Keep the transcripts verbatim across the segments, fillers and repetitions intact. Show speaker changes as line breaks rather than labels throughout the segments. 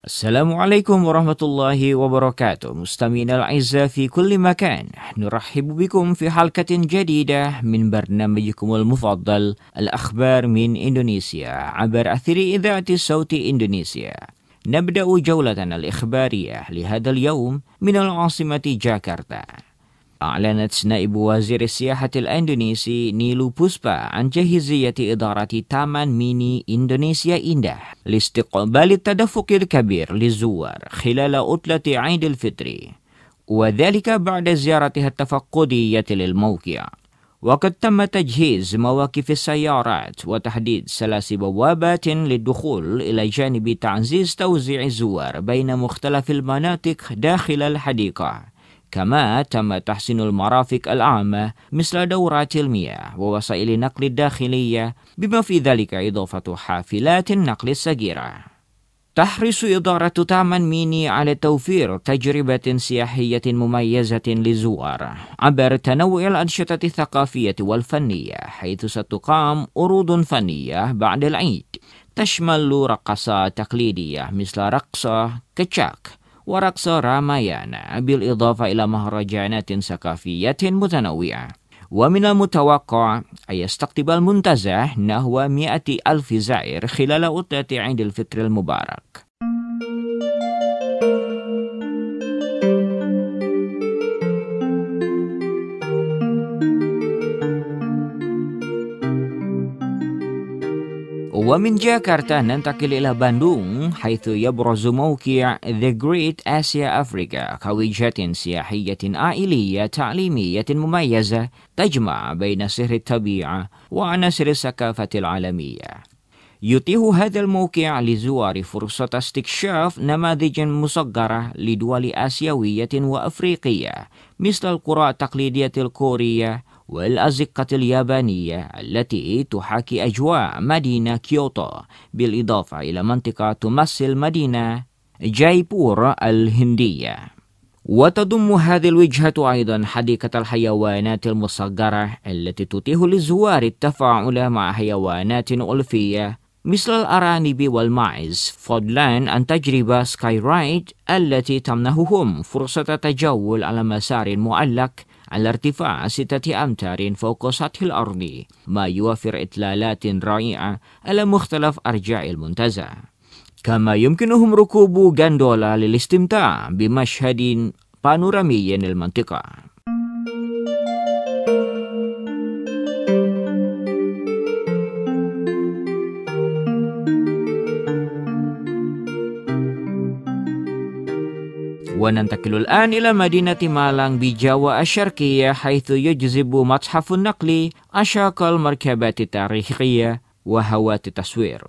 السلام عليكم ورحمة الله وبركاته. مستمعينا الأعزاء في كل مكان، نرحب بكم في حلقة جديدة من برنامجكم المفضل الأخبار من إندونيسيا عبر أثير إذاعة صوت إندونيسيا. نبدأ جولتنا الإخبارية لهذا اليوم من العاصمة جاكرتا. أعلنت نائب وزير السياحة الإندونيسي نيلو بوسبا عن جاهزية إدارة تامان ميني إندونيسيا إنده لاستقبال التدفق الكبير للزوار خلال عطلة عيد الفطر، وذلك بعد زيارتها التفقدية للموقع. وقد تم تجهيز مواقف السيارات وتحديد ثلاث بوابات للدخول، إلى جانب تعزيز توزيع الزوار بين مختلف المناطق داخل الحديقة. كما تم تحسين المرافق العامة مثل دورات المياه ووسائل النقل الداخلية، بما في ذلك إضافة حافلات النقل الصغيرة. تحرص إدارة تامان ميني على توفير تجربة سياحية مميزة للزوار عبر تنوع الأنشطة الثقافية والفنية، حيث ستقام عروض فنية بعد العيد تشمل رقصات تقليدية مثل رقص كتشاك ورقص رامايانا، بالإضافة إلى مهرجانات ثقافية متنوعة. ومن المتوقع أن يستقطب المنتزه نحو مئة ألف زائر خلال عطلة عيد الفطر المبارك. ومن جاكرتا ننتقل إلى باندونغ، حيث يبرز موقع The Great Asia Africa كوجهة سياحية عائلية تعليمية مميزة تجمع بين سحر الطبيعة وعناصر الثقافة العالمية. يتيح هذا الموقع لزوار فرصة استكشاف نماذج مصغرة لدول آسيوية وأفريقية مثل القرى التقليدية الكورية والأزقة اليابانية التي تحاكي أجواء مدينة كيوتو، بالإضافة إلى منطقة تمثل مدينة جايبور الهندية. وتضم هذه الوجهة أيضا حديقة الحيوانات المصغرة التي تتيح للزوار التفاعل مع حيوانات ألفية مثل الأرانب والماعز، فضلا عن تجربة سكاي رايد التي تمنحهم فرصة تجول على مسار معلق على ارتفاع ستة أمتار فوق سطح الأرض، ما يوفر إطلالات رائعة على مختلف أرجاء المنتزه. كما يمكنهم ركوب غاندولا للاستمتاع بمشهد بانورامي للمنطقة. وننتقل الآن إلى مدينة مالانغ بجاوا الشرقية، حيث يجذب متحف النقل عشاق المركبات التاريخية وهوات التصوير.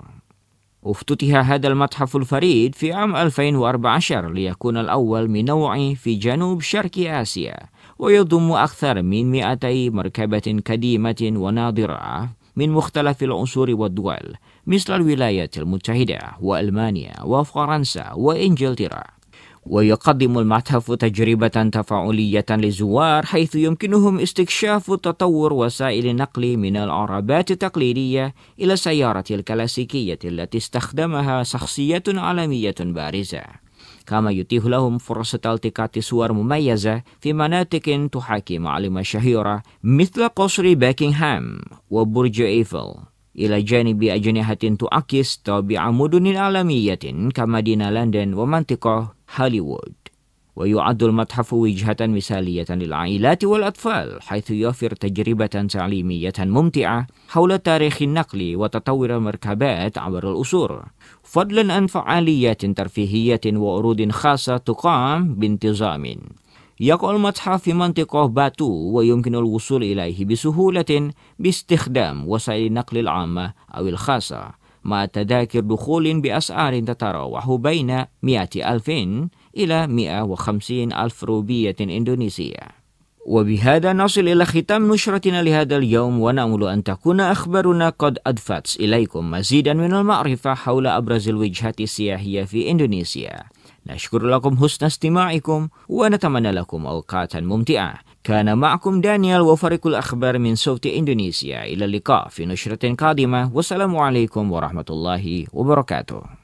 افتتح هذا المتحف الفريد في عام ألفين وأربعة عشر ليكون الأول من نوعه في جنوب شرق آسيا، ويضم أكثر من مئتي مركبة قديمة ونادرة من مختلف العصور والدول مثل الولايات المتحدة وألمانيا وفرنسا وإنجلترا. ويقدم المتحف تجربة تفاعلية للزوار، حيث يمكنهم استكشاف تطور وسائل النقل من العربات التقليدية إلى السيارة الكلاسيكية التي استخدمها شخصية عالمية بارزة. كما يتيح لهم فرصة التقاط صور مميزة في مناطق تحاكي معالم شهيرة مثل قصر باكنغهام وبرج إيفل، إلى جانب أجنحة تعكس طابع مدن عالمية كمدينة لندن ومنطقة هوليوود. ويعد المتحف وجهة مثالية للعائلات والأطفال، حيث يوفر تجربة تعليمية ممتعة حول تاريخ النقل وتطور المركبات عبر العصور، فضلا عن فعاليات ترفيهية وعروض خاصة تقام بانتظام. يقع المتحف في منطقة باتو، ويمكن الوصول إليه بسهولة باستخدام وسائل النقل العامة أو الخاصة، مع تذاكر دخول بأسعار تتراوح بين مئة ألف إلى مئة وخمسين ألف روبية إندونيسية. وبهذا نصل إلى ختام نشرتنا لهذا اليوم، ونأمل أن تكون أخبارنا قد أضفت إليكم مزيدا من المعرفة حول أبرز الوجهات السياحية في إندونيسيا. نشكر لكم حسن استماعكم ونتمنى لكم أوقاتا ممتعة. كان معكم دانيال وفريق الأخبار من صوت إندونيسيا. إلى اللقاء في نشرة قادمة، والسلام عليكم ورحمة الله وبركاته.